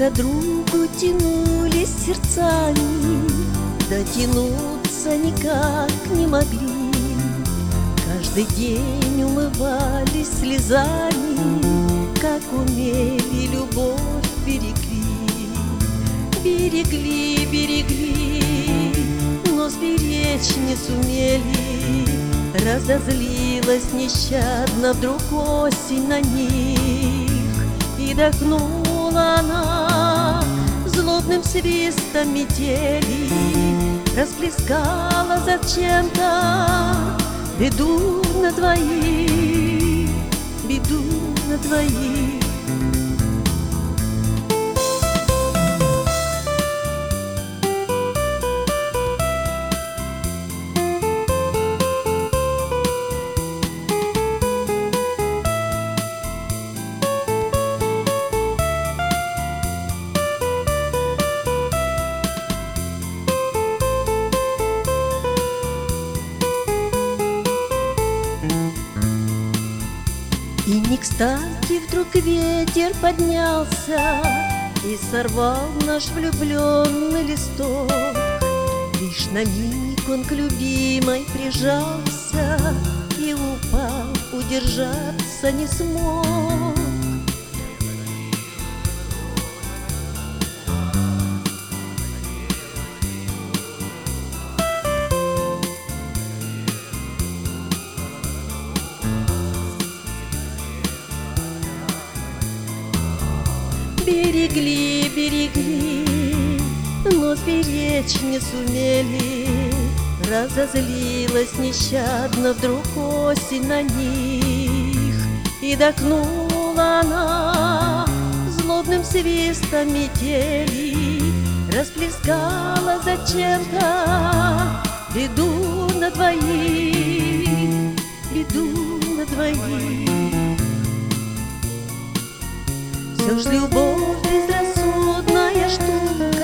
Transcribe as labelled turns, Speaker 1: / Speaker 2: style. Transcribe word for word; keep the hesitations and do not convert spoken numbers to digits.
Speaker 1: к другу тянулись сердцами, дотянуться никак не могли. Каждый день умывались слезами, как умели, любовь берегли. Берегли, берегли, но сберечь не сумели. Разозлилась нещадно вдруг осень на них, и дохнула она злобным свистом метели, расплескала зачем-то беду на двоих, беду на двоих. И не кстати вдруг ветер поднялся и сорвал наш влюбленный листок. Лишь на миг он к любимой прижался и упал, удержаться не смог. Берегли, берегли, но сберечь не сумели. Разозлилась нещадно вдруг осень на них, и дохнула она злобным свистом метели, расплескала зачем-то беду на двоих, беду на двоих. Все ж любовь безрассудная штука,